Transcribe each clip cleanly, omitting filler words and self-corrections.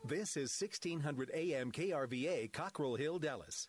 This is 1600 AM KRVA, Cockrell Hill, Dallas.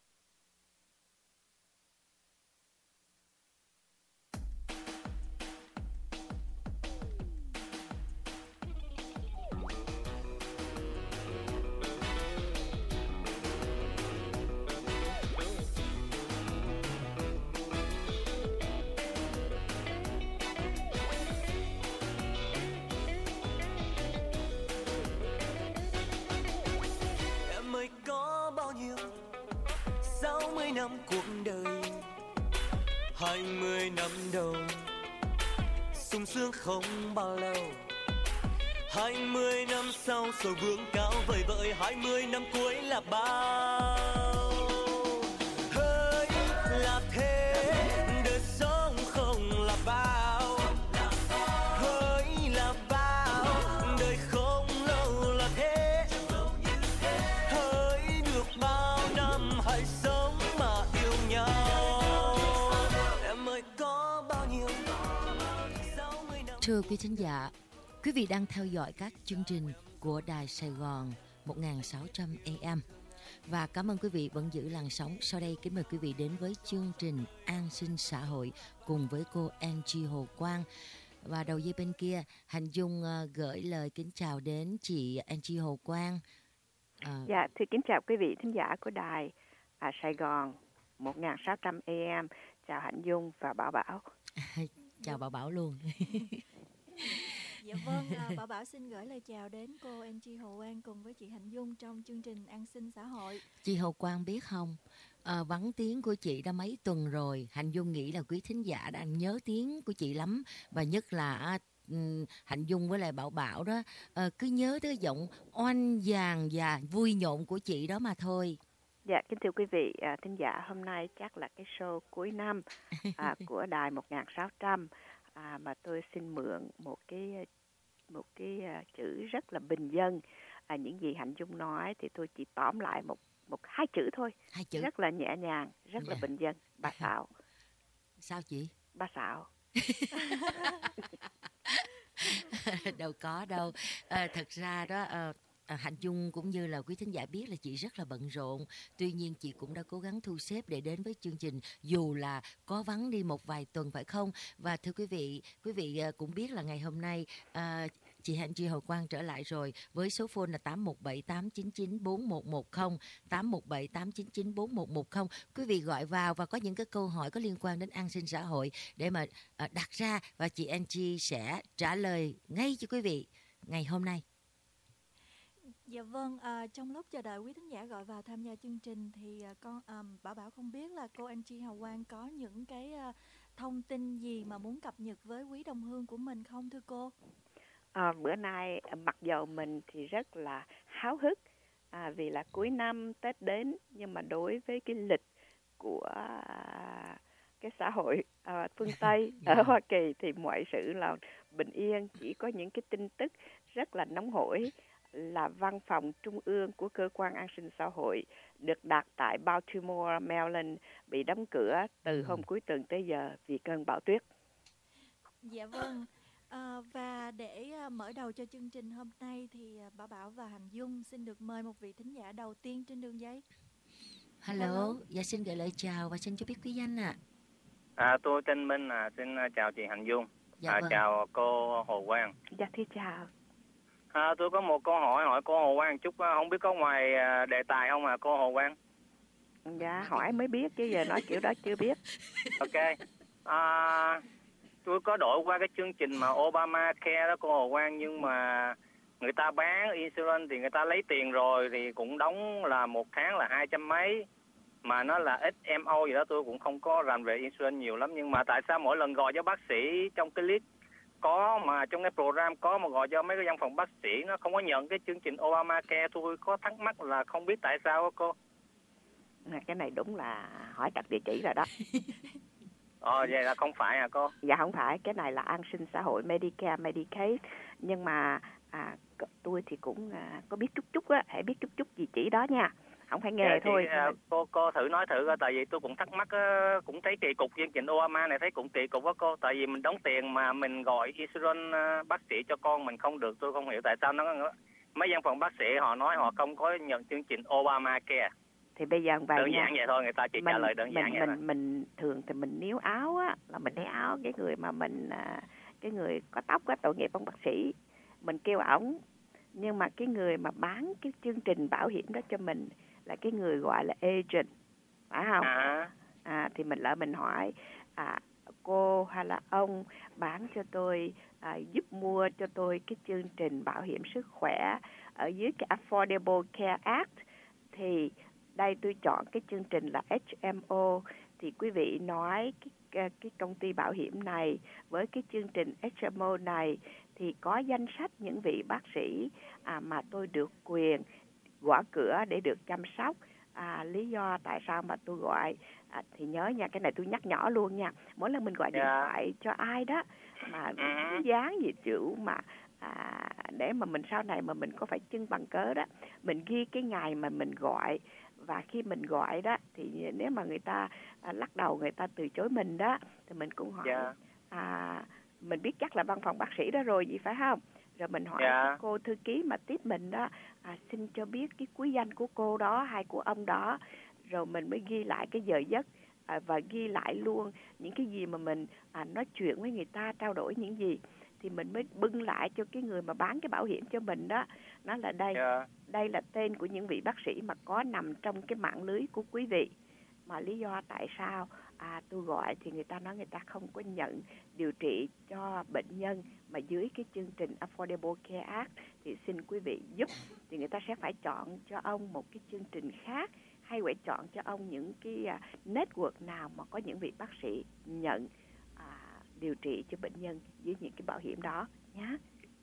Năm cuộc đời 20 năm đầu sung sướng không bao lâu, 20 năm sau sầu vương cao vời vợi, 20 năm cuối là bao. Hỡi là thế, đời sống không là bao. Hỡi là bao, đời không lâu là thế. Hỡi được bao năm hãy sống mà yêu nhau. Em ơi có bao nhiêu 60 năm. Thưa quý thính giả, quý vị đang theo dõi các chương trình của Đài Sài Gòn 1600 AM. Và cảm ơn quý vị vẫn giữ làn sóng. Sau đây kính mời quý vị đến với chương trình An sinh xã hội cùng với cô Angie Hồ Quang. Và đầu dây bên kia, Hạnh Dung gửi lời kính chào đến chị Angie Hồ Quang. Dạ, thưa kính chào quý vị thính giả của Đài Sài Gòn 1600 AM. Chào Hạnh Dung và Bảo Bảo. Chào Bảo Bảo luôn. Dạ vâng, Bảo Bảo xin gửi lời chào đến cô Angie Hồ Quang cùng với chị Hạnh Dung trong chương trình An sinh xã hội. Chị Hồ Quang biết không, vắng tiếng của chị đã mấy tuần rồi. Hạnh Dung nghĩ là quý thính giả đang nhớ tiếng của chị lắm. Và nhất là Hạnh Dung với lại Bảo Bảo đó cứ nhớ tới giọng oanh vàng và vui nhộn của chị đó mà thôi. Dạ, kính thưa quý vị thính giả, hôm nay chắc là cái show cuối năm của Đài 1600 mà tôi xin mượn một cái chữ rất là bình dân. Những gì Hạnh Dung nói thì tôi chỉ tóm lại hai chữ thôi. Hai chữ. Rất là nhẹ nhàng, rất là bình dân. Bà xạo. Sao chị? Bà xạo. Đâu có đâu. Thật ra đó, Hạnh Dung cũng như là quý thính giả biết là chị rất là bận rộn. Tuy nhiên chị cũng đã cố gắng thu xếp để đến với chương trình dù là có vắng đi một vài tuần, phải không? Và thưa quý vị cũng biết là ngày hôm nay chị Angie Hồ Quang trở lại rồi với số phone là 817-899-4110, 817-899-4110. Quý vị gọi vào và có những cái câu hỏi có liên quan đến an sinh xã hội để mà đặt ra, và chị Angie sẽ trả lời ngay cho quý vị ngày hôm nay. Dạ vâng, trong lúc chờ đợi quý thính giả gọi vào tham gia chương trình thì Bảo Bảo không biết là cô Angie Hồ Quang có những cái thông tin gì mà muốn cập nhật với quý đồng hương của mình không thưa cô? Bữa nay mặc dầu mình thì rất là háo hức vì là cuối năm Tết đến, nhưng mà đối với cái lịch của cái xã hội phương Tây ở Hoa Kỳ thì mọi sự là bình yên, chỉ có những cái tin tức rất là nóng hổi là văn phòng trung ương của cơ quan an sinh xã hội được đặt tại Baltimore, Maryland bị đóng cửa từ hôm cuối tuần tới giờ vì cơn bão tuyết. Dạ vâng. Và để mở đầu cho chương trình hôm nay thì Bảo Bảo và Hạnh Dung xin được mời một vị thính giả đầu tiên trên đường dây. Hello. Dạ xin gửi lời chào và xin cho biết quý danh ạ. Tôi tên Minh, xin chào chị Hạnh Dung. Dạ vâng. Chào cô Hồ Quang. Dạ thưa chào. Tôi có một câu hỏi cô Hồ Quang chút, không biết có ngoài đề tài không cô Hồ Quang? Dạ hỏi mới biết chứ giờ nói kiểu đó chưa biết. Ok. Tôi có đổi qua cái chương trình mà Obamacare đó cô Hồ Quang, nhưng mà người ta bán insurance thì người ta lấy tiền rồi thì cũng đóng là một tháng là 200 mấy, mà nó là HMO gì đó, tôi cũng không có rành về insurance nhiều lắm. Nhưng mà tại sao mỗi lần gọi cho bác sĩ trong cái list có, mà trong cái program có, mà gọi cho mấy cái văn phòng bác sĩ nó không có nhận cái chương trình Obamacare? Tôi có thắc mắc là không biết tại sao đó cô. Cái này đúng là hỏi đặt địa chỉ rồi đó. Vậy là không phải cô? Dạ không phải, cái này là an sinh xã hội Medicare, Medicaid. Nhưng mà tôi thì cũng có biết chút á, hãy biết chút gì chỉ đó nha. Không phải nghề thôi. Cô thử nói thử coi, tại vì tôi cũng thắc mắc, cũng thấy kỳ cục chương trình Obama này, thấy cũng kỳ cục đó cô. Tại vì mình đóng tiền mà mình gọi insurance bác sĩ cho con mình không được, tôi không hiểu tại sao nó mấy văn phòng bác sĩ họ nói họ không có nhận chương trình Obamacare. Thì bây giờ vậy đơn giản vậy thôi, người ta chỉ trả lời đơn giản vậy thôi. Mình thường thì mình níu áo á, là mình níu áo cái người mà cái người có tóc á, tội nghiệp ông bác sĩ, mình kêu ổng. Nhưng mà cái người mà bán cái chương trình bảo hiểm đó cho mình là cái người gọi là agent, phải không? Thì mình hỏi cô hay là ông bán cho tôi, giúp mua cho tôi cái chương trình bảo hiểm sức khỏe ở dưới cái Affordable Care Act, thì đây tôi chọn cái chương trình là HMO. Thì quý vị nói cái công ty bảo hiểm này với cái chương trình HMO này thì có danh sách những vị bác sĩ mà tôi được quyền gõ cửa để được chăm sóc. Lý do tại sao mà tôi gọi thì nhớ nha, cái này tôi nhắc nhỏ luôn nha, mỗi lần mình gọi điện thoại cho ai đó mà dán gì chữ mà để mà mình sau này mà mình có phải chứng bằng cớ đó, mình ghi cái ngày mà mình gọi. Và khi mình gọi đó thì nếu mà người ta lắc đầu, người ta từ chối mình đó, thì mình cũng hỏi mình biết chắc là văn phòng bác sĩ đó rồi, gì phải không? Rồi mình hỏi cái cô thư ký mà tiếp mình đó, xin cho biết cái quý danh của cô đó hay của ông đó. Rồi mình mới ghi lại cái giờ giấc và ghi lại luôn những cái gì mà mình nói chuyện với người ta, trao đổi những gì. Thì mình mới bưng lại cho cái người mà bán cái bảo hiểm cho mình đó. Nó là đây là tên của những vị bác sĩ mà có nằm trong cái mạng lưới của quý vị. Mà lý do tại sao tôi gọi thì người ta nói người ta không có nhận điều trị cho bệnh nhân mà dưới cái chương trình Affordable Care Act, thì xin quý vị giúp. Thì người ta sẽ phải chọn cho ông một cái chương trình khác, hay phải chọn cho ông những cái network nào mà có những vị bác sĩ nhận điều trị cho bệnh nhân với những cái bảo hiểm đó nhé.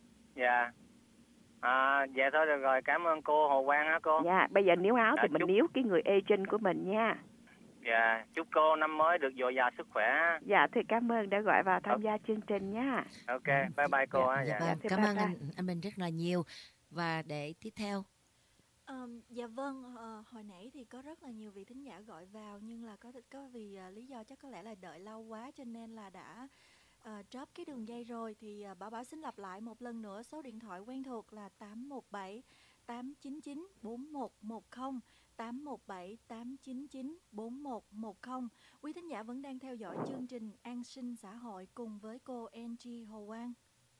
Dạ thôi được rồi, cảm ơn cô Hồ Quang á cô. Dạ, bây giờ níu áo thì mình níu cái người agent của mình nha. Dạ, chúc cô năm mới được dồi dào sức khỏe. Dạ, thì cảm ơn đã gọi vào tham gia chương trình nha. Ok, bye bye cô. Cảm ơn anh Minh rất là nhiều. Và để tiếp theo. Dạ vâng, hồi nãy thì có rất là nhiều vị thính giả gọi vào, nhưng là có vì lý do chắc có lẽ là đợi lâu quá cho nên là đã drop cái đường dây rồi. Thì Bảo xin lặp lại một lần nữa số điện thoại quen thuộc là 817 899 4110, 817 899 4110. Quý thính giả vẫn đang theo dõi chương trình An sinh xã hội cùng với cô Angie Hồ Quang.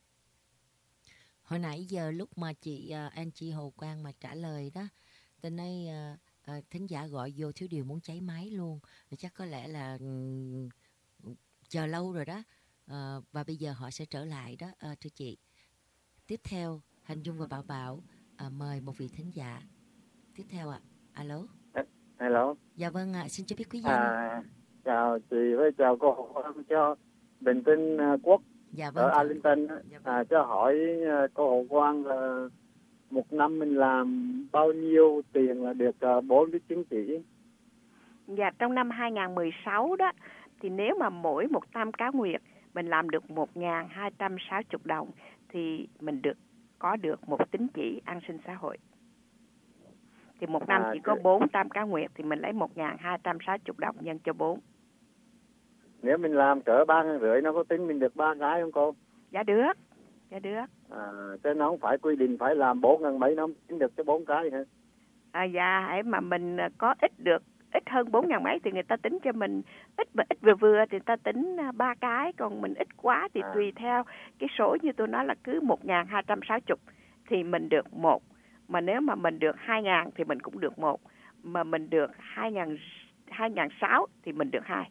Hồi nãy giờ lúc mà chị Angie Hồ Quang mà trả lời đó, từ nay thính giả gọi vô thiếu điều muốn cháy máy luôn. Chắc có lẽ là chờ lâu rồi đó. Và bây giờ họ sẽ trở lại đó, thưa chị. Tiếp theo, Hành Dung và Bảo mời một vị thính giả tiếp theo ạ. Alo. Hello. Dạ vâng ạ, xin cho biết quý danh. Chào chị với chào cô, cho Bình Tinh Quốc. Dạ vâng. Ở Arlington. Cho hỏi cô Hồ Quang là một năm mình làm bao nhiêu tiền là được 4 cái chứng chỉ? Dạ, trong năm 2016 đó thì nếu mà mỗi một tam cá nguyệt mình làm được 1.260 đồng thì mình có được một tín chỉ an sinh xã hội. Thì một năm chỉ có 4 tam cá nguyệt thì mình lấy 1.260 đồng nhân cho 4. Nếu mình làm cỡ 3,5 nó có tính mình được 3 cái không cô? Dạ được. Chứ nó không phải quy định phải làm 4 mấy nó không tính được cái 4 cái hả? Dạ, hãy mà mình có ít hơn 4.000 mấy thì người ta tính cho mình ít vừa thì người ta tính 3 cái, còn mình ít quá thì tùy theo cái số như tôi nói là cứ 1.260 thì mình được 1. Mà nếu mà mình được 2.000 thì mình cũng được 1. Mà mình được 2.600 thì mình được 2.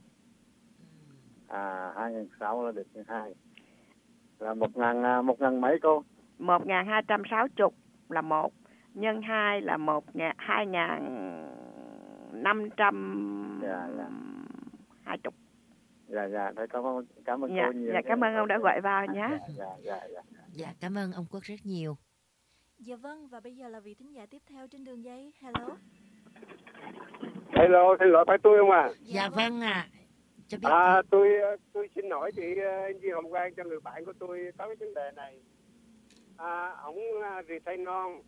2.600 là được 2. Là 1.000 mấy cô? 1.260 là 1, nhân 2 là 2.520. Dạ, cảm ơn cô nhiều. Dạ, cảm ơn ông đã gọi vào nhé. Dạ, cảm ơn ông Quốc rất nhiều. Dạ vâng, và bây giờ là vị thính giả tiếp theo trên đường dây. Hello. Hello, xin lỗi phải tôi không ạ? Dạ vâng ạ. Tôi xin hỏi chị Angie Hồng Quang cho người bạn của tôi có cái vấn đề này. Ổng retain non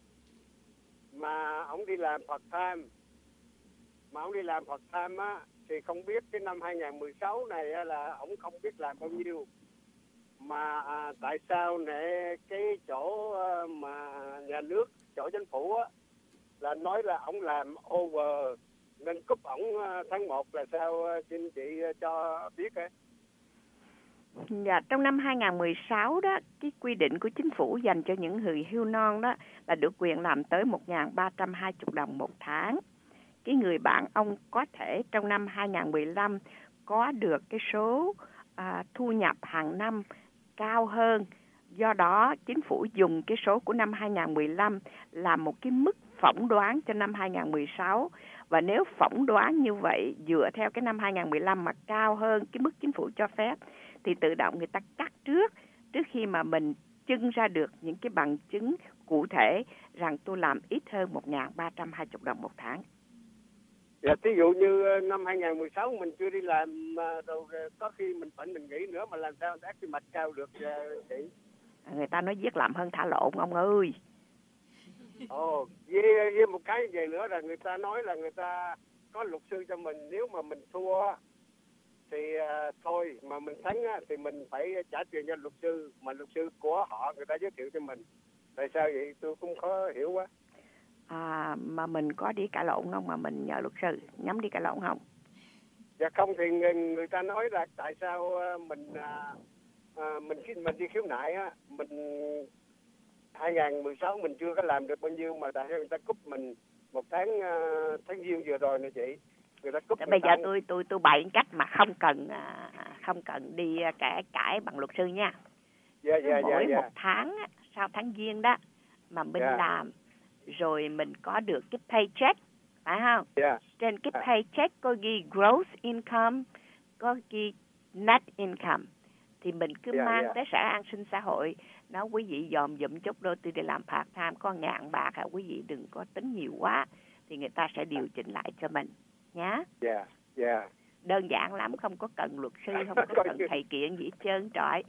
mà ổng đi làm part time. Mà ổng đi làm part time á thì không biết cái năm 2016 này là ổng không biết làm bao nhiêu. mà tại sao nè cái chỗ mà nhà nước, chỗ chính phủ á, là nói là ông làm over nên cúp ổng tháng 1 là sao, xin chị cho biết ấy. Dạ, trong năm 2016 đó, cái quy định của chính phủ dành cho những người hưu non đó là được quyền làm tới 1.320 đồng một tháng. Cái người bạn ông có thể trong năm 2015 có được cái số thu nhập hàng năm cao hơn. Do đó, chính phủ dùng cái số của năm 2015 làm một cái mức phỏng đoán cho năm 2016. Và nếu phỏng đoán như vậy dựa theo cái năm 2015 mà cao hơn cái mức chính phủ cho phép, thì tự động người ta cắt trước khi mà mình trưng ra được những cái bằng chứng cụ thể rằng tôi làm ít hơn 1.320 đồng một tháng. Dạ, thí dụ như năm 2016 mình chưa đi làm rồi có khi mình nghỉ nữa, mà làm sao ác mạch cao được chị? Người ta nói giết làm hơn thả lộn ông ơi. Với một cái về nữa là người ta nói là người ta có luật sư cho mình, nếu mà mình thua thì thôi, mà mình thắng thì mình phải trả tiền cho luật sư, mà luật sư của họ người ta giới thiệu cho mình. Tại sao vậy? Tôi cũng khó hiểu quá. Mà mình có đi cãi lộn không mà mình nhờ luật sư nhắm đi cãi lộn không? Dạ không, thì người ta nói là tại sao mình đi khiếu nại á, mình 2016 mình chưa có làm được bao nhiêu mà tại sao người ta cúp mình một tháng giêng vừa rồi nè chị. Người ta cúp. Bây giờ tôi bày cách mà không cần đi cãi bằng luật sư nha. Mỗi một tháng sau tháng giêng đó mà mình làm rồi mình có được cái paycheck, phải không? Trên cái paycheck có ghi gross income, có ghi net income, thì mình cứ mang tới Sở An sinh xã hội, nói quý vị dòm dụm chút đôi tôi đi làm part time có 1.000 bạc, quý vị đừng có tính nhiều quá, thì người ta sẽ điều chỉnh lại cho mình nhá. Đơn giản lắm, không có cần luật sư, không có cần thầy kiện gì hết trơn trọi.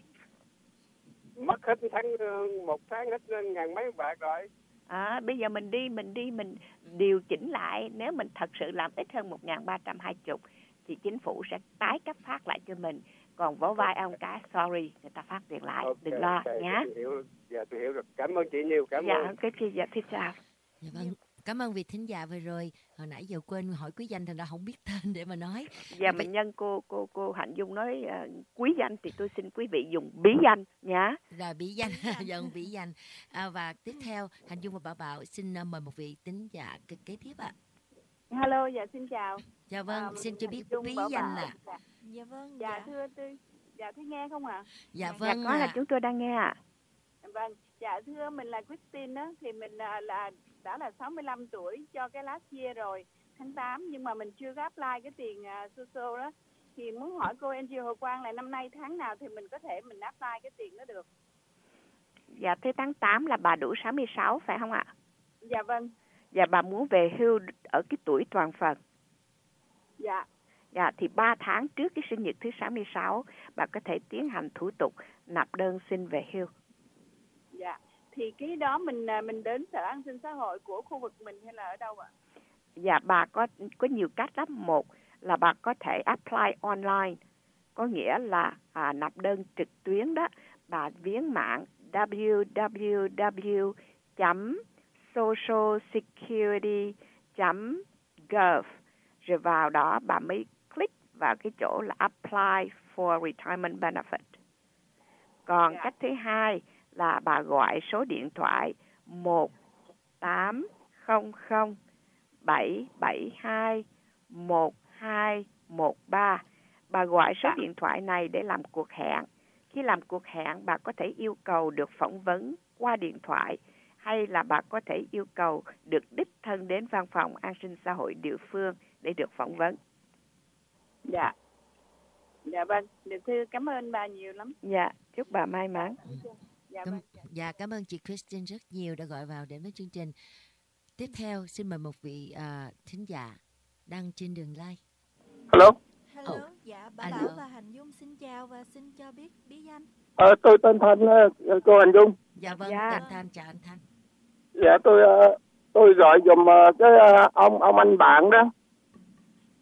Mất hết một tháng hết 1.000 mấy bạc rồi. Bây giờ mình điều chỉnh lại, nếu mình thật sự làm ít hơn 1.320 thì chính phủ sẽ tái cấp phát lại cho mình. Còn vỗ vai ông cái sorry, người ta phát tiền lại, đừng lo nhé. Tôi hiểu rồi. Cảm ơn chị nhiều, cảm ơn. Xin chào. Dạ vâng. Cảm ơn vị thính giả vừa rồi. Hồi nãy giờ quên hỏi quý danh thành ra không biết tên để mà nói. Dạ, bệnh nhân cô Hạnh Dung nói quý danh thì tôi xin quý vị dùng bí danh nhá. Rồi bí danh, dần bí danh. Và tiếp theo Hạnh Dung và Bảo xin mời một vị thính giả kế tiếp ạ. Hello, dạ xin chào. Dạ vâng, xin cho biết bí danh là. Dạ vâng. Thưa tôi, thấy nghe không ạ? Dạ vâng. Có là chúng tôi đang nghe ạ. Vâng, dạ thưa mình là Christine đó, thì mình đã là 65 tuổi cho cái last year rồi, tháng 8, nhưng mà mình chưa có apply cái tiền social đó. Thì muốn hỏi cô Angie Hồ Quang là năm nay tháng nào thì mình có thể mình apply cái tiền đó được? Dạ, thế tháng 8 là bà đủ 66 phải không ạ? Dạ vâng. Dạ, bà muốn về hưu ở cái tuổi toàn phần. Dạ. Dạ, thì 3 tháng trước cái sinh nhật thứ 66, bà có thể tiến hành thủ tục nạp đơn xin về hưu. Dạ, thì cái đó mình đến Sở An sinh xã hội của khu vực mình hay là ở đâu ạ? Dạ, bà có nhiều cách lắm. Một là bà có thể apply online, có nghĩa là nạp đơn trực tuyến đó. Bà viếng mạng www.socialsecurity.gov, rồi vào đó bà mới click vào cái chỗ là apply for retirement benefit. Còn cách thứ hai là bà gọi số điện thoại 1-800-772-1213. Bà gọi số điện thoại này để làm cuộc hẹn. Khi làm cuộc hẹn, bà có thể yêu cầu được phỏng vấn qua điện thoại, hay là bà có thể yêu cầu được đích thân đến văn phòng an sinh xã hội địa phương để được phỏng vấn. Dạ. Dạ vâng, thưa cảm ơn bà nhiều lắm. Dạ, chúc bà may mắn. Dạ, cảm ơn chị Christine rất nhiều đã gọi vào đến với chương trình. Tiếp theo, xin mời một vị thính giả đang trên đường live. Hello. Dạ, bà Bảo và Hạnh Dung xin chào và xin cho biết bí danh. Tôi tên Thanh, cô Hạnh Dung. Dạ vâng, tên Thanh, chào anh Thanh. Dạ, tôi gọi dùm cái ông anh bạn đó.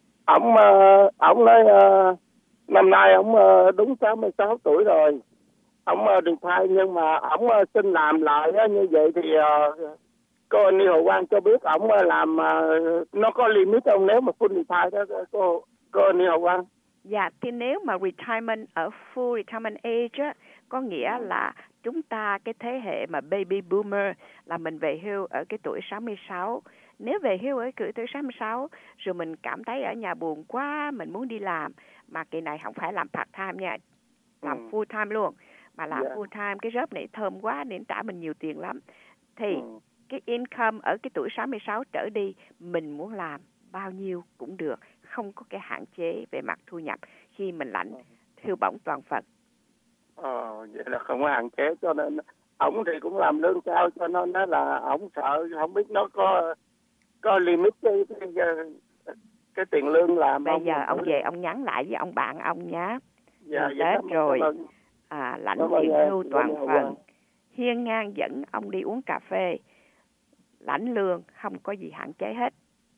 Ông nói năm nay ông đúng 66 tuổi rồi. ổng retire nhưng mà ổng xin làm lại á, như vậy thì cô Anh Hồ Quang cho biết ổng làm nó có limit không nếu mà full retire đó cô Anh Hồ Quang? Dạ, thì nếu mà retirement ở full retirement age á, có nghĩa là chúng ta cái thế hệ mà baby boomer là mình về hưu ở cái tuổi 66. Nếu về hưu ở tuổi 66 rồi mình cảm thấy ở nhà buồn quá, mình muốn đi làm, mà kỳ này không phải làm part time nha, làm full time luôn, mà làm full time, cái job này thơm quá nên trả mình nhiều tiền lắm. Thì cái income ở cái tuổi 66 trở đi, mình muốn làm bao nhiêu cũng được, không có cái hạn chế về mặt thu nhập khi mình lãnh hưu bổng toàn phần. Vậy là không có hạn chế, cho nên ổng thì cũng làm lương cao, cho nên nó là ổng sợ không biết nó có limit cái tiền lương làm. Bây giờ ông về ông nhắn lại với ông bạn ông nhé. Dạ, Tết rồi lãnh tiền hưu toàn phần, hiên ngang dẫn ông đi uống cà phê, lãnh lương không có gì hạn chế hết.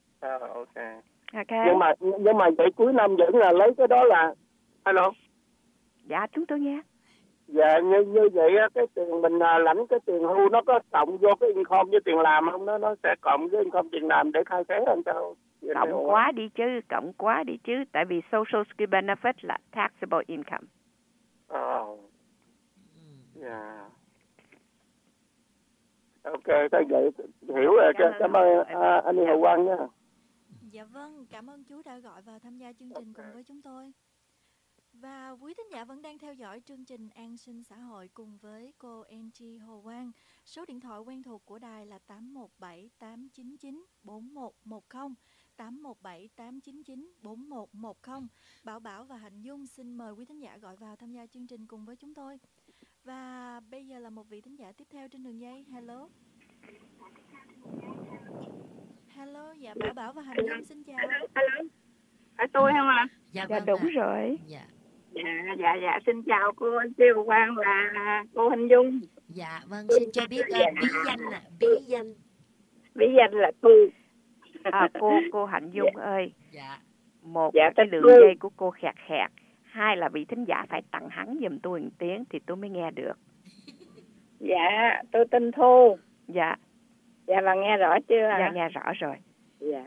Okay. Nhưng mà vậy cuối năm vẫn là lấy cái đó là alo. Dạ chúng tôi nghe. Dạ như vậy cái tiền mình lãnh cái tiền hưu nó có cộng vô cái income với tiền làm không? Nó sẽ cộng với income tiền làm để khai thuế không sao? Cộng quá đi chứ, tại vì Social Security Benefit là taxable income. Ok, thế vậy hiểu rồi. Cảm ơn anh Hồ Quang nha. Dạ vâng, cảm ơn chú đã gọi và tham gia chương trình cùng với chúng tôi. Và quý thính giả vẫn đang theo dõi chương trình An sinh xã hội cùng với cô Angie Hồ Quang. Số điện thoại quen thuộc của đài là 817 899 4110, 817 899 4110. Bảo Bảo và Hạnh Dung xin mời quý thính giả gọi vào tham gia chương trình cùng với chúng tôi. Và bây giờ là một vị thính giả tiếp theo trên đường dây. Hello. Hello, dạ Bảo Bảo và Hạnh Dung xin chào. Hello. Phải tôi không ạ? Dạ đúng rồi. Dạ, xin chào cô Siêu Quang và cô Hình Dung. Dạ vâng, xin cho biết bí danh là tôi. Cô Hạnh Dung ơi. Dạ. Một cái đường dây của cô khẹt, hai là vị thính giả phải tặng hắn giùm tôi một tiếng thì tôi mới nghe được. Dạ, tôi tên Thu. Dạ. Dạ là nghe rõ chưa? Dạ nghe rõ rồi. Dạ.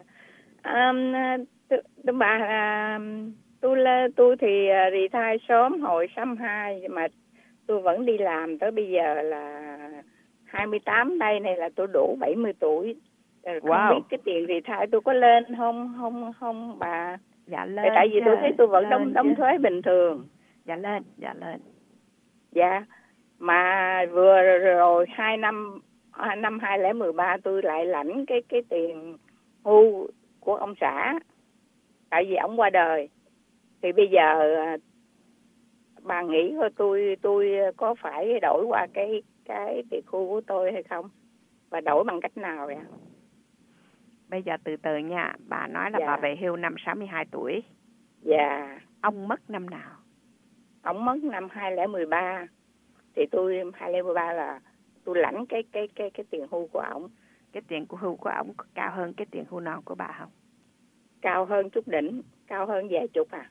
Tôi thì retire sớm hồi 62 mà tôi vẫn đi làm tới bây giờ là 28 đây này là tôi đủ 70 tuổi. Không biết cái tiền retire tôi có lên không bà? Dạ lên. Tại vì tôi thấy tôi vẫn đóng thuế bình thường. Dạ lên. Dạ. Mà vừa rồi 2 năm 2013 tôi lại lãnh cái tiền hưu của ông xã. Tại vì ông qua đời. Thì bây giờ bà nghĩ tôi có phải đổi qua cái tiền hưu của tôi hay không? Và đổi bằng cách nào vậy? Bây giờ từ từ nha, bà nói là bà về hưu năm 62 tuổi. Dạ. Ông mất năm nào? Ông mất năm 2013. Thì tôi 2013 là tôi lãnh cái tiền hưu của ổng. Cái tiền hưu của ổng có cao hơn cái tiền hưu non của bà không? Cao hơn chút đỉnh, cao hơn vài chục à.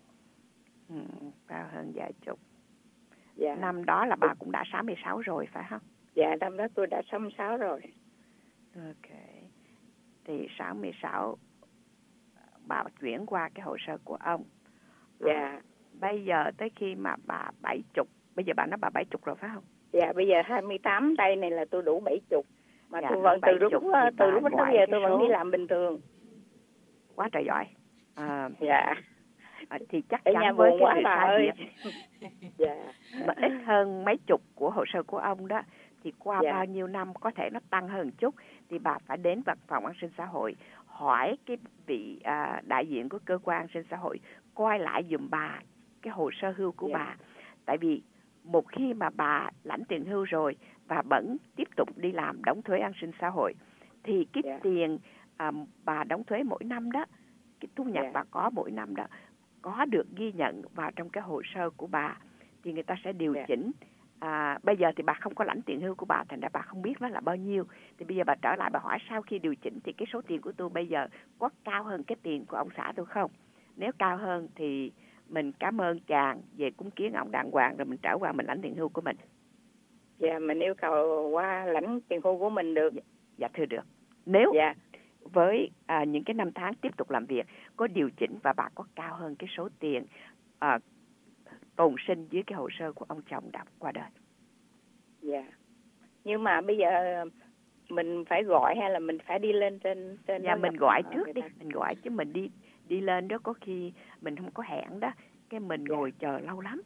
Cao hơn vài chục. Dạ. Năm đó là bà cũng đã 66 rồi phải không? Dạ, năm đó tôi đã 66 rồi. Ok. Thì 66 bà chuyển qua cái hồ sơ của ông. Dạ. Bây giờ tới khi mà bà 70, bây giờ bà nói bà 70 rồi phải không? Dạ, bây giờ 28 đây này là tôi đủ 70. Mà dạ, tôi vẫn từ lúc đó giờ tôi vẫn đi làm bình thường. Quá trời giỏi. Dạ. Thì chắc chắn với cái người sai việc dạ. mà ít hơn mấy chục của hồ sơ của ông đó thì qua bao nhiêu năm có thể nó tăng hơn chút thì bà phải đến văn phòng an sinh xã hội hỏi cái vị đại diện của cơ quan an sinh xã hội coi lại giùm bà cái hồ sơ hưu của bà. Tại vì một khi mà bà lãnh tiền hưu rồi và vẫn tiếp tục đi làm đóng thuế an sinh xã hội thì cái tiền bà đóng thuế mỗi năm đó, cái thu nhập bà có mỗi năm đó có được ghi nhận vào trong cái hồ sơ của bà thì người ta sẽ điều chỉnh. Bây giờ thì bà không có lãnh tiền hưu của bà, thành ra bà không biết nó là bao nhiêu. Thì bây giờ bà trở lại bà hỏi sau khi điều chỉnh thì cái số tiền của tôi bây giờ có cao hơn cái tiền của ông xã tôi không? Nếu cao hơn thì mình cảm ơn chàng, về cúng kiến ông đàng hoàng rồi mình trở qua mình lãnh tiền hưu của mình. Dạ, mình yêu cầu qua lãnh tiền hưu của mình được. Dạ thưa được. Nếu với những cái năm tháng tiếp tục làm việc có điều chỉnh và bà có cao hơn cái số tiền tồn sinh dưới cái hồ sơ của ông chồng đã qua đời. Dạ. Nhưng mà bây giờ mình phải gọi hay là mình phải đi lên trên Dạ mình gọi trước đi, mình gọi chứ mình đi lên đó có khi mình không có hẹn đó, cái mình ngồi chờ lâu lắm.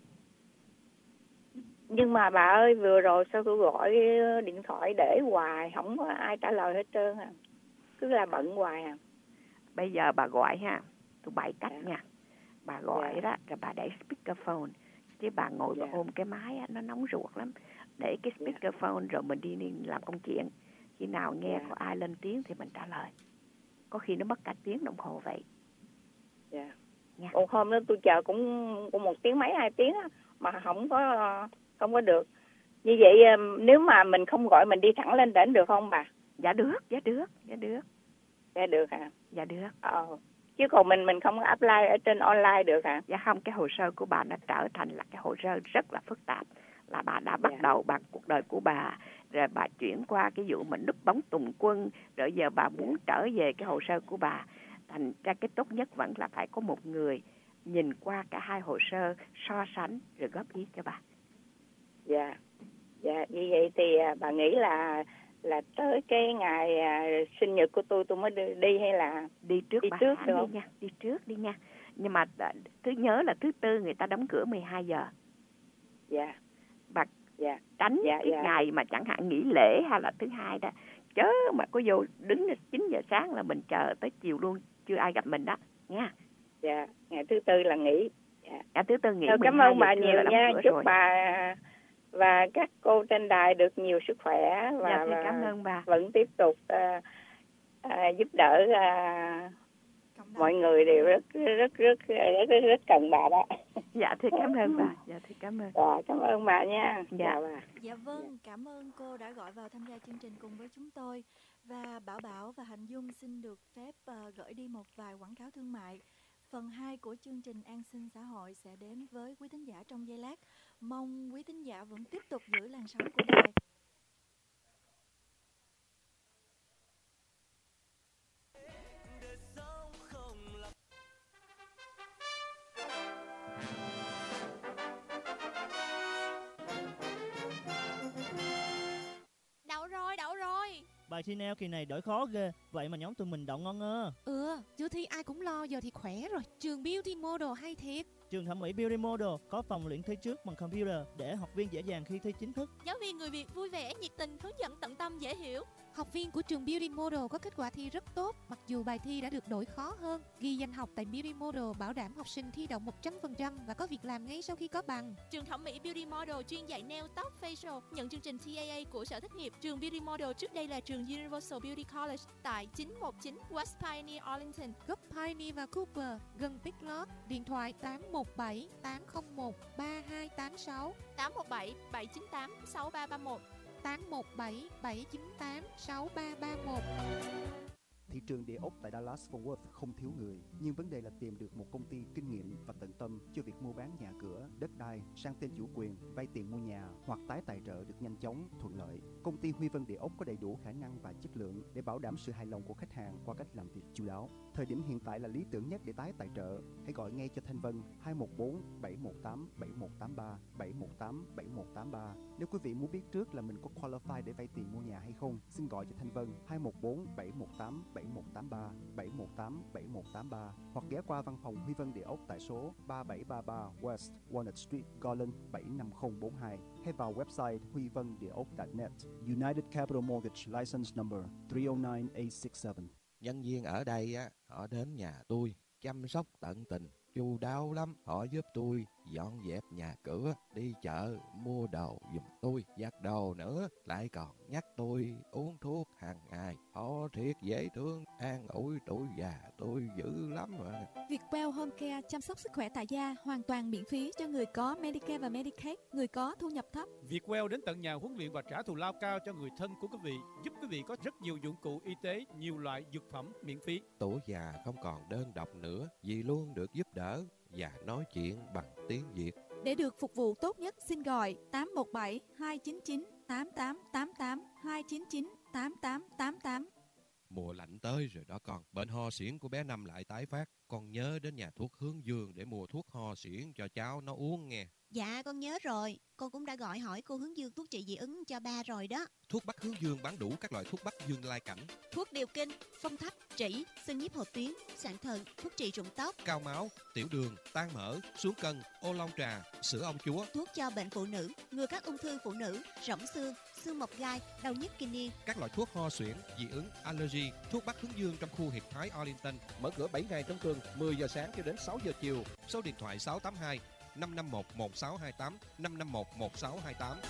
Nhưng mà bà ơi, vừa rồi sao tôi gọi điện thoại để hoài không có ai trả lời hết trơn à. Cứ là bận hoài à. Bây giờ bà gọi ha, tôi bày cách nha. Bà gọi đó, rồi bà để speakerphone, chứ bà ngồi bà ôm cái máy á, nó nóng ruột lắm. Để cái speakerphone rồi mình đi làm công chuyện. Khi nào nghe có ai lên tiếng thì mình trả lời. Có khi nó mất cả tiếng đồng hồ vậy. Dạ. Còn hôm đó tôi chờ cũng 1 tiếng mấy 2 tiếng á, mà không có được. Như vậy nếu mà mình không gọi mình đi thẳng lên trển được không bà? Dạ được. Dạ được hả? Dạ được. Chứ còn mình không apply ở trên online được hả? Dạ không, cái hồ sơ của bà nó trở thành là cái hồ sơ rất là phức tạp. Là bà đã bắt đầu bằng cuộc đời của bà, rồi bà chuyển qua cái vụ mình núp bóng tùng quân, rồi giờ bà muốn trở về cái hồ sơ của bà. Thành ra cái tốt nhất vẫn là phải có một người nhìn qua cả hai hồ sơ, so sánh rồi góp ý cho bà. Dạ, như vậy thì bà nghĩ là tới cái ngày sinh nhật của tôi mới đi hay là đi trước được không? Đi trước đi nha. Nhưng mà nhớ là thứ Tư người ta đóng cửa 12 giờ. Dạ. Bà tránh cái ngày mà chẳng hạn nghỉ lễ hay là thứ Hai đó. Chớ mà có vô đứng 9 giờ sáng là mình chờ tới chiều luôn, chưa ai gặp mình đó nha. Dạ, ngày thứ Tư là nghỉ. Ngày thứ Tư nghỉ. Cảm ơn bà nhiều nha, chúc bà và các cô trên đài được nhiều sức khỏe và cảm ơn bà. Vẫn tiếp tục giúp đỡ mọi người đều rất cần bà đó. Dạ thưa cảm ơn bà. Dạ thưa cảm ơn. Cảm ơn bà nha. Dạ bà. Dạ vâng, cảm ơn cô đã gọi vào tham gia chương trình cùng với chúng tôi. Và Bảo và Hạnh Dung xin được phép gửi đi một vài quảng cáo thương mại. Phần 2 của chương trình An sinh xã hội sẽ đến với quý thính giả trong giây lát. Mong quý thính giả vẫn tiếp tục giữ làn sóng của đài. Đậu rồi. Bài thi neo kỳ này đổi khó ghê. Vậy mà nhóm tụi mình đậu ngon ơ. Chưa thi ai cũng lo, giờ thì khỏe rồi. Trường Beauty Model hay thiệt. Trường thẩm mỹ Beauty Model có phòng luyện thi trước bằng computer để học viên dễ dàng khi thi chính thức. Giáo viên người Việt vui vẻ, nhiệt tình, hướng dẫn tận tâm, dễ hiểu. Học viên của trường Beauty Model có kết quả thi rất tốt, mặc dù bài thi đã được đổi khó hơn. Ghi danh học tại Beauty Model bảo đảm học sinh thi đậu 100% và có việc làm ngay sau khi có bằng. Trường thẩm mỹ Beauty Model chuyên dạy nail, tóc, facial, nhận chương trình TAA của Sở Thất nghiệp. Trường Beauty Model trước đây là trường Universal Beauty College tại 919 West Pioneer, Arlington. Gốc Pioneer và Cooper, gần Big Lots. Điện thoại 817 801 3286 817 798 6331 817 798 6331. Thị trường địa ốc tại Dallas Fort Worth không thiếu người, nhưng vấn đề là tìm được một công ty kinh nghiệm và tận tâm cho việc mua bán nhà cửa, đất đai, sang tên chủ quyền, vay tiền mua nhà hoặc tái tài trợ được nhanh chóng, thuận lợi. Công ty Huy Vân Địa ốc có đầy đủ khả năng và chất lượng để bảo đảm sự hài lòng của khách hàng qua cách làm việc chu đáo. Thời điểm hiện tại là lý tưởng nhất để tái tài trợ. Hãy gọi ngay cho Thanh Vân 214 718 7183 718 7183. Nếu quý vị muốn biết trước là mình có qualify để vay tiền mua nhà hay không, xin gọi cho Thanh Vân 214 718 7183 718 7183 hoặc ghé qua văn phòng Huy Vân Địa ốc tại số 3733 West Walnut Street, Garland 75042 hay vào website huivândeok.net. United Capital Mortgage License Number 309867. Nhân viên ở đây á, họ đến nhà tôi chăm sóc tận tình, chu đáo lắm. Họ giúp tôi dọn dẹp nhà cửa, đi chợ mua đồ giùm tôi, giặt đồ nữa, lại còn nhắc tôi uống thuốc hàng ngày. Họ thiệt dễ thương, an ủi tuổi già tôi dữ lắm mà. Vietwell Home Care chăm sóc sức khỏe tại gia hoàn toàn miễn phí cho người có Medicare và Medicaid, người có thu nhập thấp. Vietwell đến tận nhà huấn luyện và trả thù lao cao cho người thân của quý vị, giúp quý vị có rất nhiều dụng cụ y tế, nhiều loại dược phẩm miễn phí. Tuổi già không còn đơn độc nữa, vì luôn được giúp đỡ. và nói chuyện bằng tiếng Việt. Để được phục vụ tốt nhất, xin gọi 817 299 8888 299 8888. Mùa lạnh tới rồi đó con. Bệnh ho suyễn của bé Năm lại tái phát. Con nhớ đến nhà thuốc Hướng Dương để mua thuốc ho suyễn cho cháu nó uống nghe. Dạ con nhớ rồi. Con cũng đã gọi hỏi cô Hướng Dương thuốc trị dị ứng cho ba rồi đó. Thuốc Bắc Hướng Dương bán đủ các loại thuốc Bắc Dương Lai Cảnh, Thuốc điều kinh, phong thấp, trĩ, xương nhiếp hột tuyến, sạn thận, thuốc trị rụng tóc, cao máu, tiểu đường, tan mỡ, xuống cân, ô long trà, sữa ong chúa. thuốc cho bệnh phụ nữ, ngừa các ung thư phụ nữ, rỗng xương, xương mọc gai, đau nhức kinh niên. Các loại thuốc ho suyễn, dị ứng, allergy. Thuốc Bắc Hướng Dương trong khu Hiệp Thái Arlington mở cửa 7 ngày trong tuần, 10 giờ sáng cho đến 6 giờ chiều. Số điện thoại 682 551 1628 551 1628.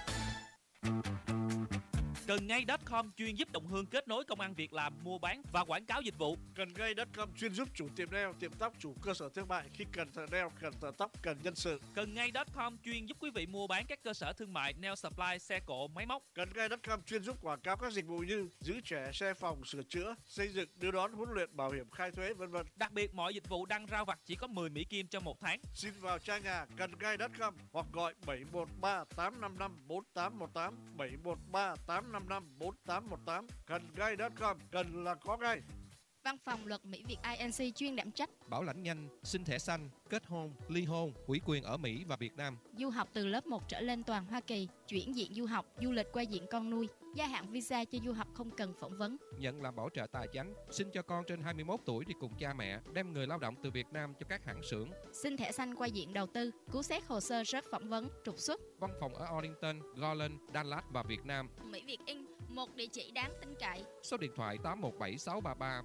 Cần ngay.com chuyên giúp đồng hương kết nối công ăn việc làm, mua bán và quảng cáo dịch vụ. Cần ngay.com chuyên giúp chủ tiệm nail, tiệm tóc, chủ cơ sở thương mại khi cần thợ nail, cần thợ tóc, cần nhân sự. Cần ngay.com chuyên giúp quý vị mua bán các cơ sở thương mại, nail supply, xe cộ, máy móc. Cần ngay.com chuyên giúp quảng cáo các dịch vụ như giữ trẻ, xe phòng, sửa chữa, xây dựng, đưa đón, huấn luyện, bảo hiểm, khai thuế, v.v. Đặc biệt mọi dịch vụ đăng rao vặt chỉ có 10 Mỹ Kim trong một tháng. Xin vào trang nhà cần ngay.com hoặc gọi 713 855 4818 713 855 4818. Cần ngay.com, cần là có ngay. Văn phòng luật Mỹ Việt INC chuyên đảm trách Bảo lãnh nhanh, xin thẻ xanh, kết hôn, ly hôn, ủy quyền ở Mỹ và Việt Nam. du học từ lớp 1 trở lên toàn Hoa Kỳ, chuyển diện du học, du lịch qua diện con nuôi, gia hạn visa cho du học không cần phỏng vấn. Nhận làm bảo trợ tài chánh, xin cho con trên 21 tuổi đi cùng cha mẹ, đem người lao động từ Việt Nam cho các hãng xưởng. Xin thẻ xanh qua diện đầu tư, cứu xét hồ sơ rớt phỏng vấn, trục xuất. Văn phòng ở Arlington, Garland, Dallas và Việt Nam. Mỹ Việt Inc. một địa chỉ đáng tin cậy. Số điện thoại 817-633-1975.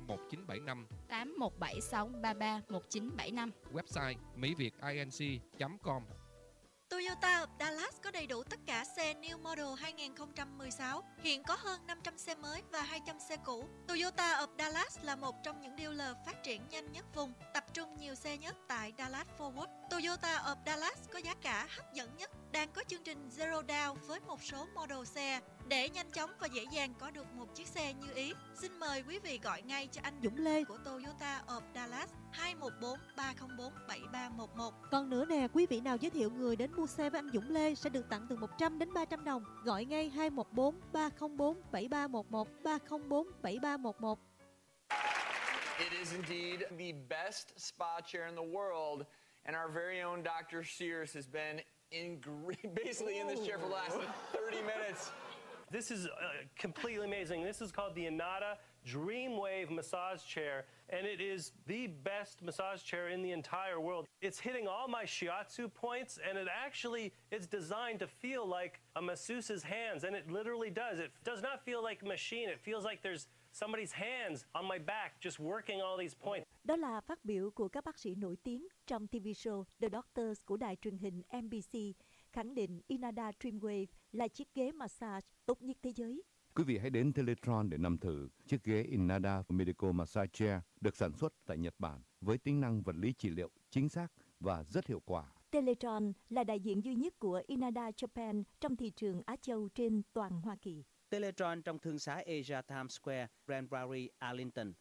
817-633-1975. Website mỹviệtinc.com. Toyota of Dallas có đầy đủ tất cả xe New Model 2016. Hiện có hơn 500 xe mới và 200 xe cũ. Toyota of Dallas là một trong những dealer phát triển nhanh nhất vùng, tập trung nhiều xe nhất tại Dallas Fort Worth. Toyota of Dallas có giá cả hấp dẫn nhất, đang có chương trình Zero Down với một số model xe. Để nhanh chóng và dễ dàng có được một chiếc xe như ý, xin mời quý vị gọi ngay cho anh Dũng Lê của Toyota of Dallas 214-304-7311. Còn nữa nè, quý vị nào giới thiệu người đến mua xe với anh Dũng Lê sẽ được tặng từ 100 đến 300 đồng. Gọi ngay 214-304-7311, 304-7311. It is indeed the best spa chair in the world, and our very own Dr. Sears has been basically in this chair for the last 30 minutes. This is completely amazing. This is called the Inada Dreamwave Massage Chair, and it is the best massage chair in the entire world. It's hitting all my shiatsu points, and it's designed to feel like a masseuse's hands, and it literally does. It does not feel like a machine. It feels like there's somebody's hands on my back just working all these points. Đó là phát biểu của các bác sĩ nổi tiếng trong TV show The Doctors của đài truyền hình NBC, khẳng định Inada Dreamwave là chiếc ghế massage tốt nhất thế giới. Quý vị hãy đến Teletron để nằm thử chiếc ghế Inada Medical Massage Chair được sản xuất tại Nhật Bản với tính năng vật lý trị liệu chính xác và rất hiệu quả. Teletron là đại diện duy nhất của Inada Japan trong thị trường Á Châu trên toàn Hoa Kỳ. Teletron trong thương xá Asia Times Square, Grand Prairie, Arlington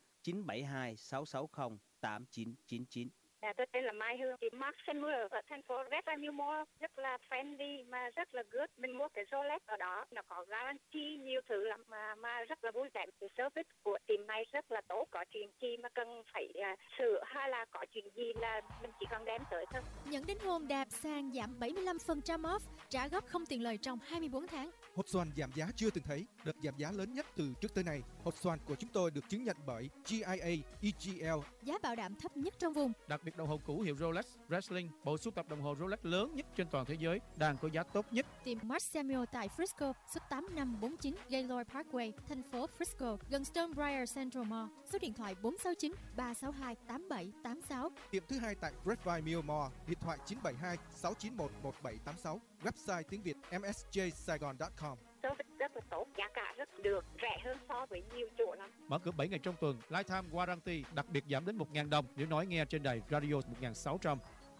972-660-8999. Tôi tên là Mai Hương, chị Mark Samuel ở thành phố Red Mall, rất là friendly mà rất là good. Mình mua cái Rolex ở đó, nó có guarantee nhiều thứ lắm mà rất là vui vẻ. Cái service của team này rất là tốt, có chuyện chi mà cần phải sửa hay là có chuyện gì là mình chỉ cần đem tới thôi. Nhận đính hôn đạp sàn giảm 75% off, trả góp không tiền lời trong 24 tháng. Hột xoàn giảm giá chưa từng thấy, đợt giảm giá lớn nhất từ trước tới nay. Hột xoàn của chúng tôi được chứng nhận bởi GIA EGL. Giá bảo đảm thấp nhất trong vùng. Đặc biệt đồng hồ cũ hiệu Rolex Breitling, bộ sưu tập đồng hồ Rolex lớn nhất trên toàn thế giới, đang có giá tốt nhất. Tiệm Mark Samuel tại Frisco, số 8549 Gaylord Parkway, thành phố Frisco, gần Stonebriar Central Mall. Số điện thoại 469 362 8786. Tiệm thứ hai tại Grapevine Mill Mall, điện thoại 972 691 1786. Website tiếng Việt msjsaigon.com. Service rất là tốt, giá cả rất được, rẻ hơn so với nhiều chỗ lắm. Mở cửa 7 ngày trong tuần, Lifetime Warranty, đặc biệt giảm đến 1.000 đồng nếu nói nghe trên đài Radio 1600.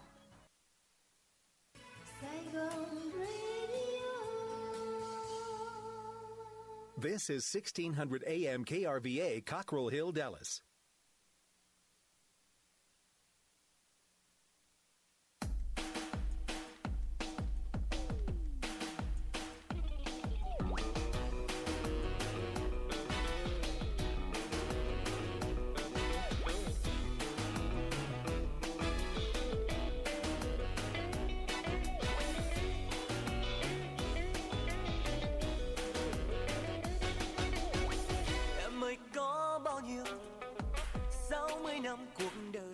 This is 1600 AM KRVA, Cockrell Hill, Dallas. năm cuộc đời.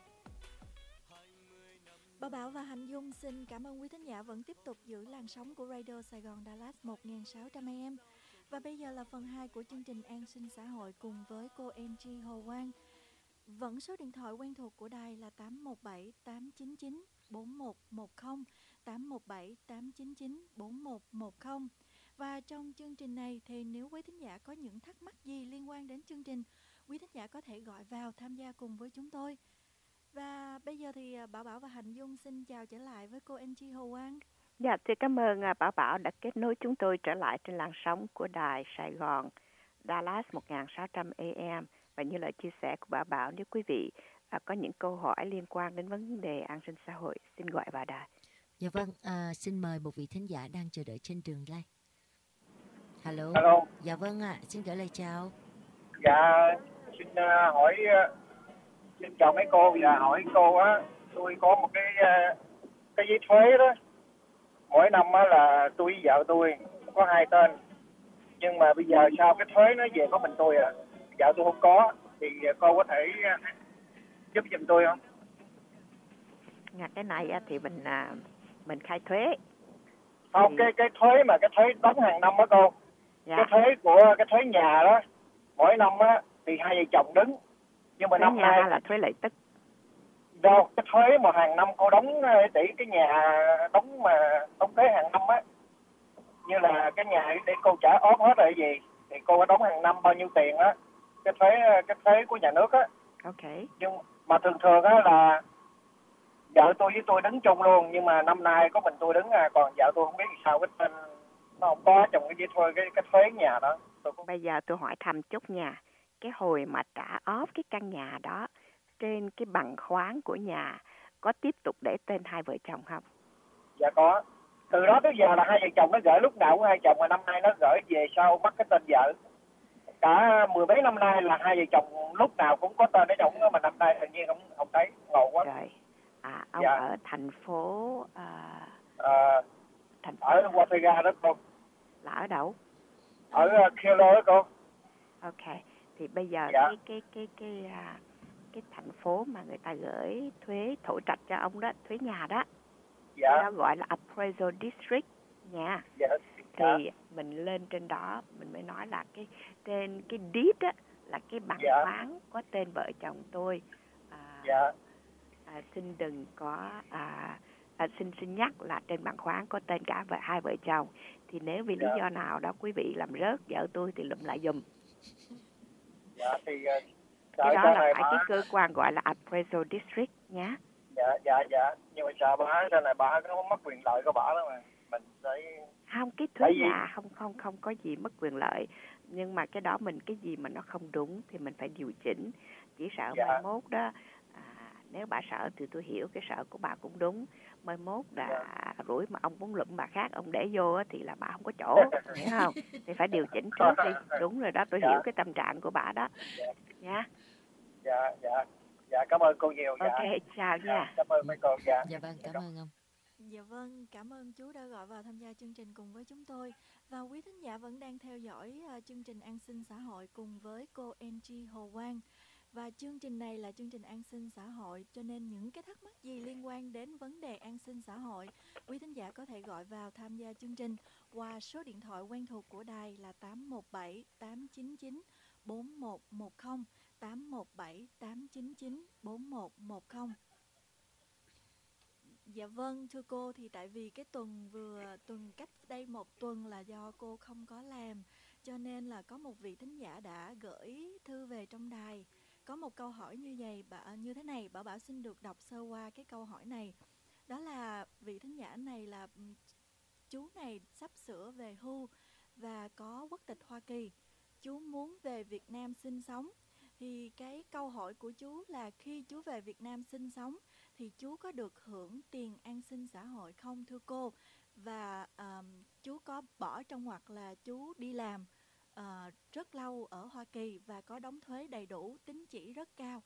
Bảo Bảo và Hạnh Dung xin cảm ơn quý thính giả vẫn tiếp tục giữ làn sóng của Radio Sài Gòn Dallas 1600 AM. Và bây giờ là phần 2 của chương trình An sinh xã hội cùng với cô Angie Hồ Quang. Vẫn số điện thoại quen thuộc của đài là 817 899 4110, 817 899 4110. Và trong chương trình này thì nếu quý thính giả có những thắc mắc gì liên quan đến chương trình, quý thính giả có thể gọi vào tham gia cùng với chúng tôi. Và bây giờ thì Bảo Bảo và Hạnh Dung xin chào trở lại với cô Angie Hồ Quang. Dạ, thưa cảm ơn Bảo Bảo đã kết nối chúng tôi trở lại trên làn sóng của đài Sài Gòn Dallas 1600 AM. Và như lời chia sẻ của Bảo Bảo, nếu quý vị có những câu hỏi liên quan đến vấn đề an sinh xã hội, xin gọi vào đài. Dạ vâng, xin mời một vị thính giả đang chờ đợi trên đường lay. Hello. Hello. Dạ vâng ạ, xin gửi lời chào. Dạ, xin hỏi, xin chào mấy cô. Dạ, hỏi cô á, tôi có một cái giấy thuế đó. Mỗi năm á là tôi với vợ tôi có 2 tên. Nhưng mà bây giờ sao cái thuế nó về có mình tôi à? Vợ tôi không có, thì cô có thể giúp giùm tôi không? Cái này thì mình khai thuế. Không, cái thuế mà cái thuế đóng hàng năm đó cô. Dạ. Cái thuế nhà đó, mỗi năm á thì hai vợ chồng đứng. Nhưng mà thuế năm nhà nay là thuế lợi tức. Đâu, cái thuế mà hàng năm cô đóng tỷ cái nhà đóng thuế hàng năm á. Như là cái nhà để cô trả ốp hết rồi gì thì cô có đóng hàng năm bao nhiêu tiền á, cái thuế của nhà nước á. Ok. Nhưng mà thường á là vợ tôi với tôi đứng chung luôn, nhưng mà năm nay có mình tôi đứng còn vợ tôi không biết sao cái tên nó không có trong cái cái thuế nhà đó. Bây giờ tôi hỏi thăm chút nha, cái hồi mà trả off cái căn nhà đó, trên cái bằng khoáng của nhà có tiếp tục để tên hai vợ chồng không? Dạ có. Từ đó tới giờ là hai vợ chồng nó gửi, lúc nào cũng hai chồng, mà năm nay nó gửi về sau mất cái tên vợ. Cả 10 mấy năm nay là hai vợ chồng lúc nào cũng có tên ở trong đó, mà năm nay tự nhiên không thấy, ngộ quá. Rồi. Ông dạ. Ở thành phố ở Waterga đó cô. Là ở đâu? Ở Kilo đó cô. Ok. Thì bây giờ dạ. cái thành phố mà người ta gửi thuế thổ trạch cho ông đó, thuế nhà đó. Dạ. Cái đó gọi là appraisal district nha. Dạ. Thì mình lên trên đó mình mới nói là trên cái deed á là cái bằng khoáng có tên vợ chồng tôi. Xin đừng có xin nhắc là trên bằng khoáng có tên cả hai vợ chồng. Thì nếu vì lý do nào đó quý vị làm rớt vợ tôi thì lụm lại giùm. Dạ thì cái đó là phải cái cơ quan gọi là appraisal district nhá. Dạ. Nhưng mà sợ bà sau này bà có mất quyền lợi của bà đó mà. Mình phải... Không, cái thuế nhà không có gì mất quyền lợi. Nhưng mà cái đó cái gì mà nó không đúng thì mình phải điều chỉnh. Chỉ sợ mai mốt đó, nếu bà sợ thì tôi hiểu cái sợ của bà cũng đúng. Mai mốt là rủi mà ông muốn lụm bà khác, ông để vô thì là bà không có chỗ, hiểu không? Thì phải điều chỉnh trước đi. Đúng rồi đó, tôi hiểu cái tâm trạng của bà đó. Nha. Dạ, cảm ơn cô nhiều. Ok, chào nha. Cảm ơn mấy cô. Dạ vâng, cảm ơn ông. Dạ vâng, cảm ơn chú đã gọi vào tham gia chương trình cùng với chúng tôi. Và quý thính giả vẫn đang theo dõi chương trình An sinh xã hội cùng với cô Angie Hồ Quang. Và chương trình này là chương trình an sinh xã hội, cho nên những cái thắc mắc gì liên quan đến vấn đề an sinh xã hội, quý thính giả có thể gọi vào tham gia chương trình qua số điện thoại quen thuộc của đài là 817 899 4110, 817 899 4110. Dạ vâng, thưa cô, thì tại vì cái tuần cách đây 1 tuần là do cô không có làm, cho nên là có một vị thính giả đã gửi thư về trong đài. Có một câu hỏi như thế này, Bảo xin được đọc sơ qua cái câu hỏi này. Đó là vị thính giả này là chú này sắp sửa về hưu và có quốc tịch Hoa Kỳ. Chú muốn về Việt Nam sinh sống. Thì cái câu hỏi của chú là khi chú về Việt Nam sinh sống thì chú có được hưởng tiền an sinh xã hội không thưa cô? Và chú có bỏ trong ngoặc là chú đi làm rất lâu ở Hoa Kỳ và có đóng thuế đầy đủ, tín chỉ rất cao.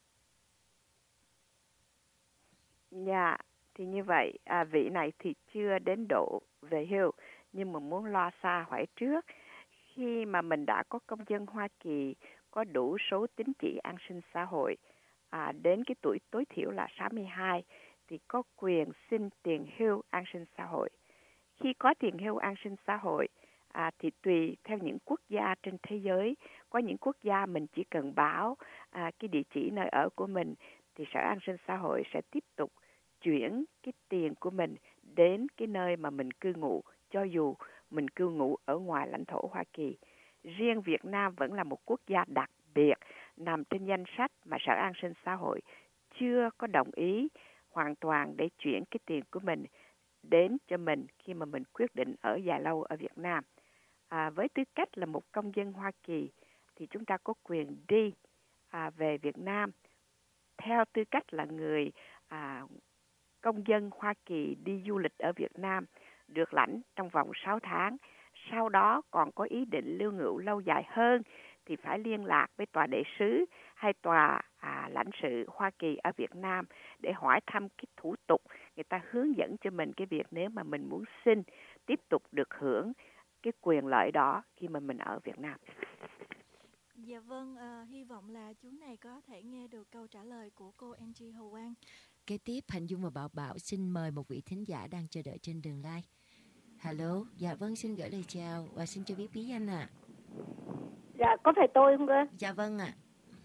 Dạ, thì như vậy vị này thì chưa đến độ về hưu nhưng mà muốn lo xa hỏi trước. Khi mà mình đã có công dân Hoa Kỳ có đủ số tín chỉ an sinh xã hội đến cái tuổi tối thiểu là 62 thì có quyền xin tiền hưu an sinh xã hội. Khi có tiền hưu an sinh xã hội thì tùy theo những quốc gia trên thế giới, có những quốc gia mình chỉ cần báo cái địa chỉ nơi ở của mình thì Sở An sinh xã hội sẽ tiếp tục chuyển cái tiền của mình đến cái nơi mà mình cư ngụ, cho dù mình cư ngụ ở ngoài lãnh thổ Hoa Kỳ. Riêng Việt Nam vẫn là một quốc gia đặc biệt nằm trên danh sách mà Sở An sinh xã hội chưa có đồng ý hoàn toàn để chuyển cái tiền của mình đến cho mình khi mà mình quyết định ở dài lâu ở Việt Nam. Với tư cách là một công dân Hoa Kỳ thì chúng ta có quyền đi về Việt Nam theo tư cách là người công dân Hoa Kỳ đi du lịch ở Việt Nam, được lãnh trong vòng 6 tháng. Sau đó còn có ý định lưu ngụ lâu dài hơn thì phải liên lạc với tòa đại sứ hay tòa lãnh sự Hoa Kỳ ở Việt Nam để hỏi thăm cái thủ tục. Người ta hướng dẫn cho mình cái việc nếu mà mình muốn xin tiếp tục được hưởng cái quyền lợi đó khi mà mình ở Việt Nam. Dạ vâng, hy vọng là chú này có thể nghe được câu trả lời của cô Angie Hồng Quang. Kế tiếp, Hạnh Dung và Bảo Bảo xin mời một vị thính giả đang chờ đợi trên đường live. Hello, dạ vâng, xin gửi lời chào và xin cho biết bí danh ạ. Dạ, có phải tôi không cơ? Dạ vâng ạ.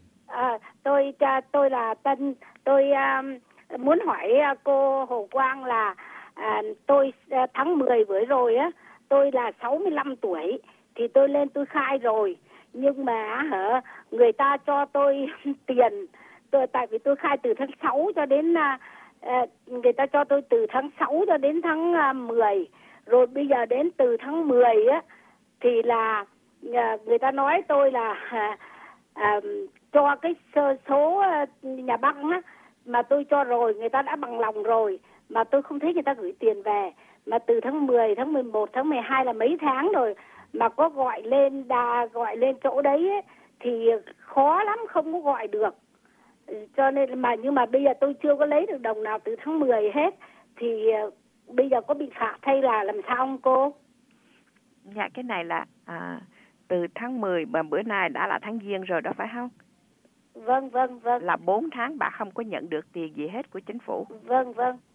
Tôi là Tân. Tôi muốn hỏi cô Hồ Quang là tôi tháng 10 vừa rồi á, tôi là 65 tuổi thì tôi lên tôi khai rồi, nhưng mà người ta cho tôi tiền. Tại vì tôi khai từ tháng 6 cho đến người ta cho tôi từ tháng 6 cho đến tháng 10. Rồi bây giờ đến từ tháng 10 á thì là người ta nói tôi là cho cái số nhà băng á, mà tôi cho rồi, người ta đã bằng lòng rồi mà tôi không thấy người ta gửi tiền về. Mà từ tháng 10, tháng 11, tháng 12 là mấy tháng rồi mà có gọi lên chỗ đấy ấy, thì khó lắm, không có gọi được. Cho nên nhưng mà bây giờ tôi chưa có lấy được đồng nào từ tháng 10 hết thì bây giờ có bị phạt hay là làm sao không cô? Dạ, cái này là từ tháng 10 mà bữa nay đã là tháng Giêng rồi đó phải không? Vâng. Là 4 tháng bà không có nhận được tiền gì hết của chính phủ. Vâng.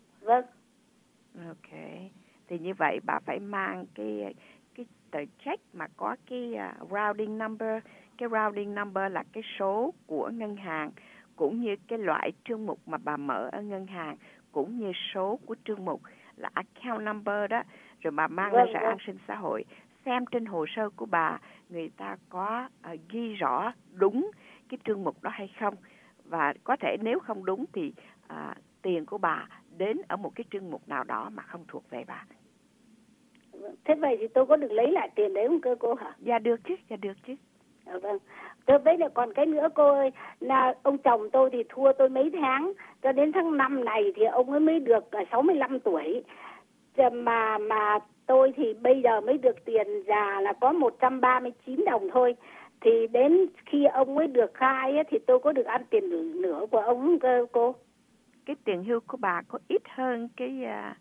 Ok. Thì như vậy bà phải mang cái tờ check mà có cái routing number. Cái routing number là cái số của ngân hàng, cũng như cái loại trương mục mà bà mở ở ngân hàng, cũng như số của trương mục là account number đó. Rồi bà mang lên Sở An sinh xã hội, xem trên hồ sơ của bà người ta có ghi rõ đúng cái trương mục đó hay không. Và có thể nếu không đúng thì tiền của bà đến ở một cái trương mục nào đó mà không thuộc về bà. Thế vậy thì tôi có được lấy lại tiền đấy không cơ cô hả? Dạ được chứ. Vâng. Tôi bây giờ còn cái nữa cô ơi, là ông chồng tôi thì thua tôi mấy tháng, cho đến tháng 5 này thì ông ấy mới được 65 tuổi. Mà tôi thì bây giờ mới được tiền già là có 139 đồng thôi. Thì đến khi ông ấy được khai ấy, thì tôi có được ăn tiền nửa của ông không cơ cô? Cái tiền hưu của bà có ít hơn cái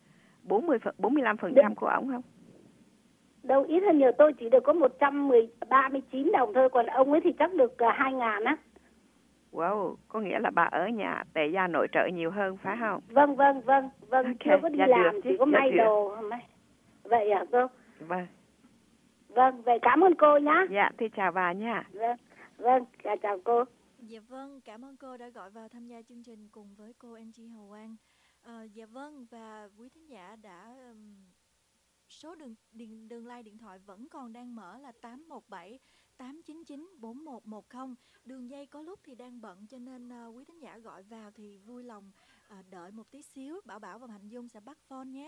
45% của ông không? Đâu, ít hơn nhiều, tôi chỉ được có 139 đồng thôi, còn ông ấy thì chắc được 2.000 á. Wow, có nghĩa là bà ở nhà tệ gia nội trợ nhiều hơn phải không? Vâng, okay. Chưa có đi làm, chỉ có may đồ. Vậy hả cô? Vâng, vậy cảm ơn cô nhá. Dạ, thì chào bà nha. Vâng, chào cô. Dạ vâng, cảm ơn cô đã gọi vào tham gia chương trình cùng với cô Angie Hồng Quang. Dạ vâng, và quý thính giả đã số đường line điện thoại vẫn còn đang mở là 817 899 4110. Đường dây có lúc thì đang bận cho nên quý thính giả gọi vào thì vui lòng đợi một tí xíu, Bảo Bảo và Hạnh Dung sẽ bắt phone nhé.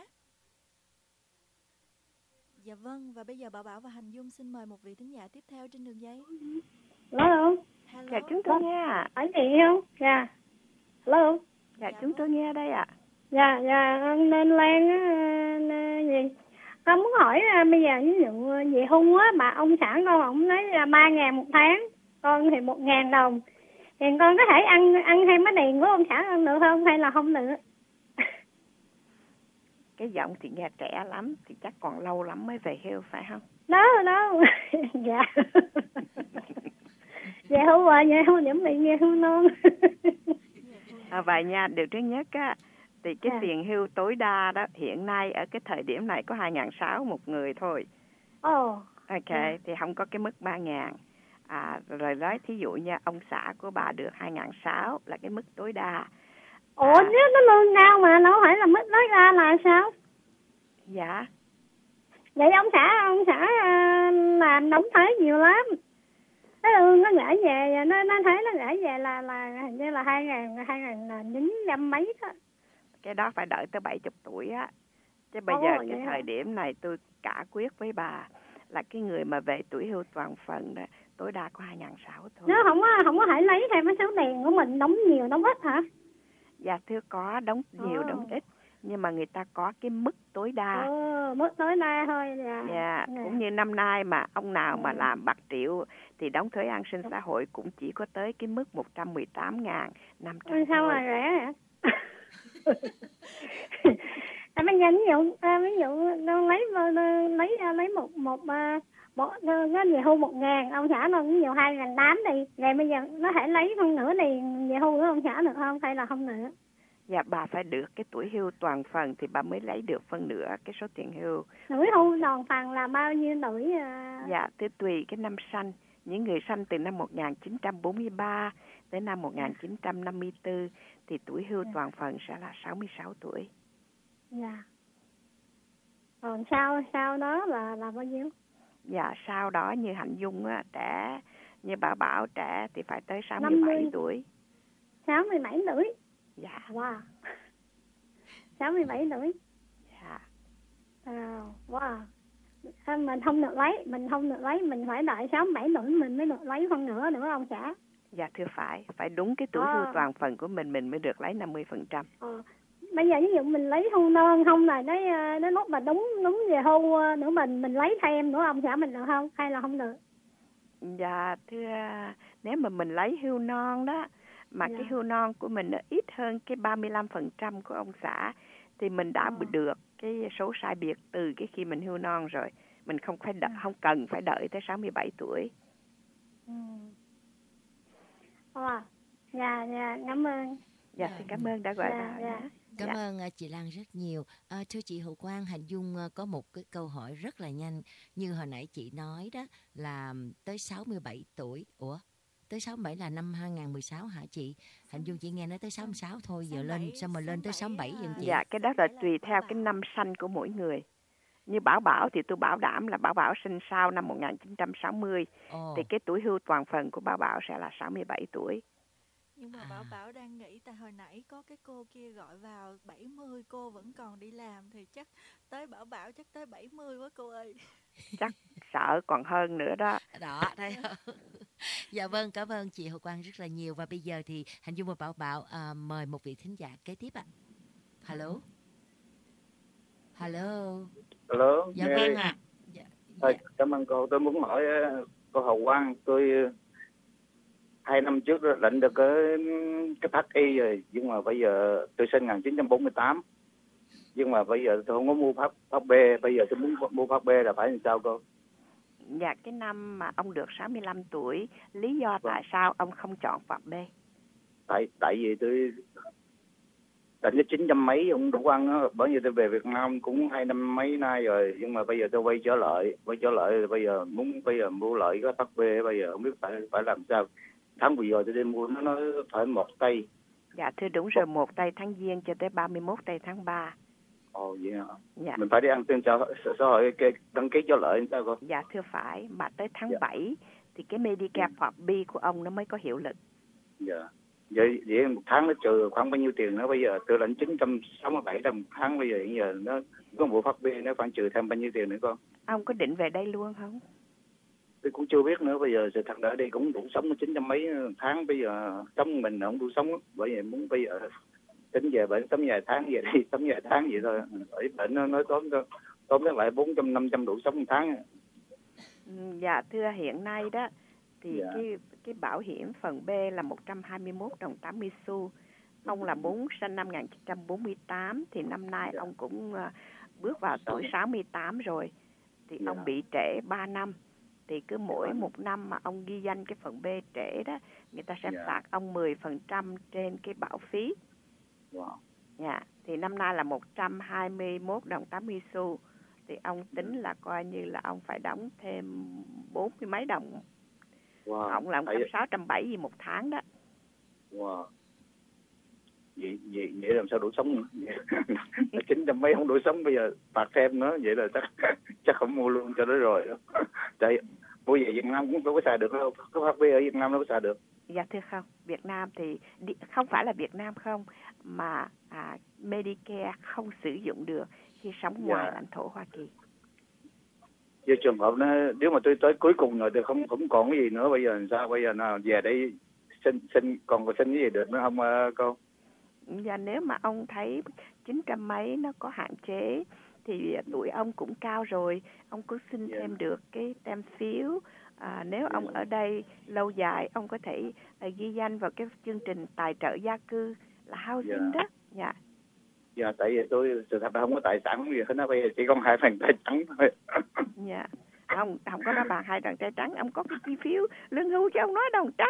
Dạ vâng, và bây giờ Bảo Bảo và Hạnh Dung xin mời một vị thính giả tiếp theo trên đường dây. Hello. Dạ chúng tôi nghe ạ. Anh chị không? Dạ. Hello. Dạ chúng tôi nghe đây ạ. Dạ nên Lan gì? Con muốn hỏi bây giờ ví dụ về hung á, mà ông xã con ông nói là 3.000 một tháng, con thì 1.000 đồng. Thì con có thể ăn thêm mấy tiền của ông xã con được không hay là không được? Cái giọng thì nghe trẻ lắm, thì chắc còn lâu lắm mới về hưu phải không? Đó. Dạ. Về hưu rồi, về hưu điểm bị về hưu non. Vậy nha, điều thứ nhất á, thì cái tiền hưu tối đa đó hiện nay ở cái thời điểm này có 2.600 một người thôi. Ok, thì không có cái mức 3.000. Rồi nói thí dụ như ông xã của bà được 2.600 là cái mức tối đa. Nếu nó lương cao mà nó phải là mức tối đa là sao? Dạ. Vậy ông xã làm đóng thuế nhiều lắm. Cái lương nó gửi về, nó thấy nó gửi về là hình như là 2.900 mấy đó. Cái đó phải đợi tới 70 tuổi á. Chứ bây giờ cái thời điểm này tôi cả quyết với bà là cái người mà về tuổi hưu toàn phần đó, tối đa có 2.600 thôi. Nó không có thể lấy thêm cái số tiền của mình đóng nhiều đóng ít hả? Dạ thưa, có đóng nhiều đóng ít, nhưng mà người ta có cái mức tối đa. Mức tối đa thôi. Dạ, cũng như năm nay mà ông nào mà làm bạc triệu thì đóng thuế an sinh xã hội cũng chỉ có tới cái mức 118.500. Sao mà rẻ hả? Bây giờ ví dụ lấy một cái về hưu 1.000, ông xã nó ví dụ 2.800 đi, rồi bây giờ nó thể lấy phân nửa tiền về hưu của ông xã được không, hay là không nữa? Dạ, bà phải được cái tuổi hưu toàn phần thì bà mới lấy được phân nửa cái số tiền hưu. Tuổi hưu toàn phần là bao nhiêu tuổi? Dạ, tùy cái năm sanh. Những người sanh từ năm 1943 tới năm 1954 thì tuổi hưu toàn phần sẽ là 66 tuổi. Dạ. Còn sau đó là bao nhiêu? Dạ, sau đó như Hạnh Dung á, trẻ, như bà Bảo trẻ thì phải tới 67 tuổi. 67 tuổi? Dạ. Wow. 67 tuổi? Dạ. Wow. Mình không được lấy, mình phải đợi 67 tuổi mình mới được lấy phân nửa nữa ông xã. Dạ thưa, phải đúng cái tuổi hưu toàn phần của mình mới được lấy 50%. Bây giờ ví dụ mình lấy hưu non không là nó lúc mà đúng về hưu nữa mình lấy thêm nữa ông xã mình được không, hay là không được? Dạ thưa, nếu mà mình lấy hưu non đó mà cái hưu non của mình nó ít hơn cái 35% của ông xã thì mình đã được cái số sai biệt từ cái khi mình hưu non rồi. Mình không cần phải đợi tới 67 tuổi. Dạ, cảm ơn. Dạ, xin cảm ơn đã gọi vào. Cảm ơn chị Lan rất nhiều. Thưa chị Hữu Quang, Hạnh Dung có một cái câu hỏi rất là nhanh. Như hồi nãy chị nói đó là tới 67 tuổi. Ủa? Tới 67 là năm 2016 hả chị? Hạnh Dung chỉ nghe nói tới 66 thôi, giờ lên sao mà lên tới 67 vậy chị? Dạ, cái đó là tùy theo cái năm sanh của mỗi người. Như Bảo thì tôi bảo đảm là Bảo sinh sau năm 1960 thì cái tuổi hưu toàn phần của Bảo sẽ là 67 tuổi. Nhưng mà Bảo đang nghĩ tại hồi nãy có cái cô kia gọi vào 70 cô vẫn còn đi làm thì chắc tới Bảo chắc tới 70 quá cô ơi. Chắc sợ còn hơn nữa đó. Đó, thấy không? Dạ vâng, cảm ơn chị Hồ Quang rất là nhiều. Và bây giờ thì Hạnh Dung và Bảo mời một vị thính giả kế tiếp ạ. Hello. Dạ vâng ạ. Cảm ơn cô. Tôi muốn hỏi cô Hồ Quang, tôi 2 năm trước lệnh được cái phát y rồi, nhưng mà bây giờ tôi sinh 1948, nhưng mà bây giờ tôi không có mua phát B, bây giờ tôi muốn mua phát B là phải làm sao cô? Dạ, cái năm mà ông được 65 tuổi, lý do tại sao ông không chọn phát B? Tại vì tôi định cái 900 mấy ông đủ ăn á, bởi vì tôi về Việt Nam cũng 2 năm mấy nay rồi, nhưng mà bây giờ tôi quay trở lại bây giờ mua lại cái phát B, bây giờ không biết phải làm sao. Tháng vừa rồi tôi đi mua nó phải 1 tây. Dạ thưa, đúng rồi, 1 tây tháng Giêng cho tới 31 tây tháng 3. Vậy hả? Dạ. Mình phải đi ăn trên xã hội đăng ký cho lợi sao cô? Dạ thưa, phải, mà tới tháng 7 thì cái Medicare Part B của ông nó mới có hiệu lực. Dạ. Vậy một tháng nó trừ khoảng bao nhiêu tiền nữa? Bây giờ tôi lãnh 967 đồng một tháng, bây giờ nó có bộ phát B nó khoảng trừ thêm bao nhiêu tiền nữa con? Ông có định về đây luôn không? Tôi cũng chưa biết nữa, bây giờ sự thật ở đây cũng đủ sống 900 mấy tháng, bây giờ sống mình không đủ sống, bởi vậy muốn bây giờ tính về bệnh sống vài tháng về đi, sống vài tháng vậy thôi, bởi bệnh nó nói tóm lại 400-500 đủ sống một tháng. Dạ thưa, hiện nay đó thì cái bảo hiểm phần B là 121 đồng 80 xu. Ông là sinh năm 1948 thì năm nay ông cũng bước vào tuổi 68 rồi, thì ông bị trễ 3 năm. thì cứ mỗi một năm mà ông ghi danh cái phần B trễ đó, người ta sẽ phạt ông 10% trên cái bảo phí. Dạ, thì năm nay là 121 đồng 80 xu. Thì ông tính là coi như là ông phải đóng thêm 40 mấy đồng. Ông là 670 gì một tháng đó. Vậy làm sao đủ sống nữa? 900 mấy không đủ sống, bây giờ phạt thêm nữa, vậy là chắc không mua luôn cho nó rồi. Tại mua về Việt Nam cũng đâu có xài được đâu, có phát ở Việt Nam đâu có xài được. Dạ thưa không, Việt Nam thì không phải là Việt Nam không, mà Medicare không sử dụng được khi sống ngoài lãnh thổ Hoa Kỳ. Giờ trường hợp nó, nếu mà tôi tới cuối cùng rồi thì không còn cái gì nữa, bây giờ làm sao? Bây giờ nào về đây xin còn xin cái gì được nữa không cô? Dạ nếu mà ông thấy 900 mấy nó có hạn chế thì tuổi ông cũng cao rồi, ông cứ xin thêm được cái tem phiếu. Nếu ông ở đây lâu dài, ông có thể ghi danh vào cái chương trình tài trợ gia cư là housing đó. Dạ, tại vì tôi sự thật là không có tài sản gì hết, nó bây giờ chỉ có 2 bàn tay trắng thôi. Dạ, không có nói bằng 2 bàn tay trắng, ông có cái chi phiếu lương hưu chứ ông nói đồng trắng.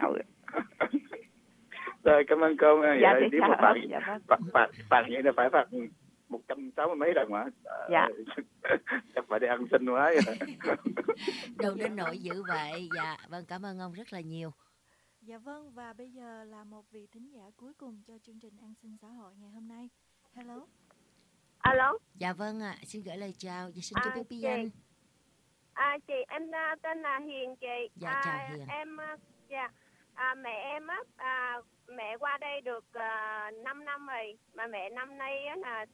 Rồi, cảm ơn cô. Dạ, nếu mà phạt vậy là phải phạt 160 mấy đồng mà. Dạ. Chắc phải đi ăn xin quá. Đâu đến nỗi dữ vậy. Dạ, vâng, cảm ơn ông rất là nhiều. Dạ vâng, và bây giờ là một vị thính giả cuối cùng cho chương trình An sinh xã hội ngày hôm nay. Hello. Alo. Dạ vâng ạ, xin gửi lời chào và xin cho biết bí danh. Chị, em tên là Hiền chị. Dạ, chào Hiền. Em, mẹ em mẹ qua đây được 5 năm rồi, mà mẹ năm nay là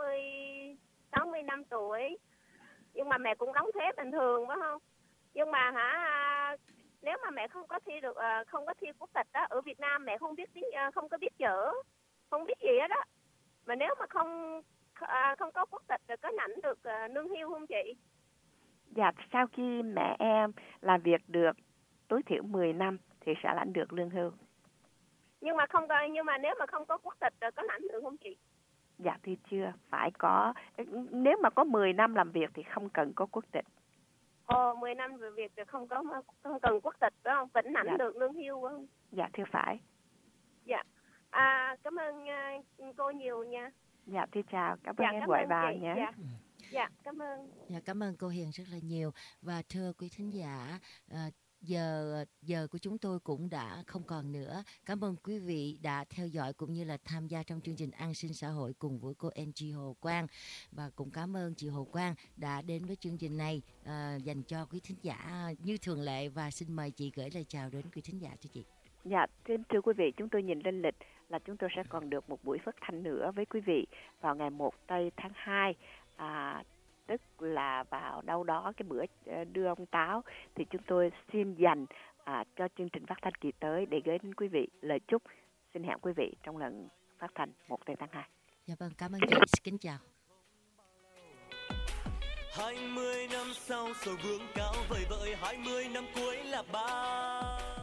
65 tuổi. Nhưng mà mẹ cũng đóng thuế bình thường phải không? Nhưng mà nếu mà mẹ không có thi được, không có thi quốc tịch đó, ở Việt Nam mẹ không có biết chữ, không biết gì hết đó. Mà nếu mà không có quốc tịch rồi có lãnh được lương hưu không chị? Dạ, sau khi mẹ em làm việc được tối thiểu 10 năm thì sẽ lãnh được lương hưu. Nhưng mà nếu mà không có quốc tịch rồi có lãnh được không chị? Dạ thì chưa, phải có. Nếu mà có 10 năm làm việc thì không cần có quốc tịch. 10 năm về việc thì không cần quốc tịch phải không? Vẫn lãnh được lương hưu phải không? Dạ thưa phải. Dạ. Cảm ơn cô nhiều nha. Dạ thưa chào, cảm ơn em gọi vào nhé. Dạ, cảm ơn. Dạ, cảm ơn cô Hiền rất là nhiều. Và thưa quý thính giả, giờ của chúng tôi cũng đã không còn nữa. Cảm ơn quý vị đã theo dõi cũng như là tham gia trong chương trình An sinh xã hội cùng với cô Angie Hồ Quang. Và cũng cảm ơn chị Hồ Quang đã đến với chương trình này dành cho quý thính giả như thường lệ. Và xin mời chị gửi lời chào đến quý thính giả cho chị. Dạ, thưa quý vị, chúng tôi nhìn lên lịch là chúng tôi sẽ còn được một buổi phát thanh nữa với quý vị vào ngày 1 tây tháng 2. Tức là vào đâu đó cái bữa đưa ông Táo, thì chúng tôi xin dành cho chương trình phát thanh kỳ tới để gửi đến quý vị lời chúc. Xin hẹn quý vị trong lần phát thanh 1 tây tháng 2. Dạ vâng, cảm ơn chị. Kính chào. 20 năm sau sầu vương cao vời vợi, 20 năm cuối là bao.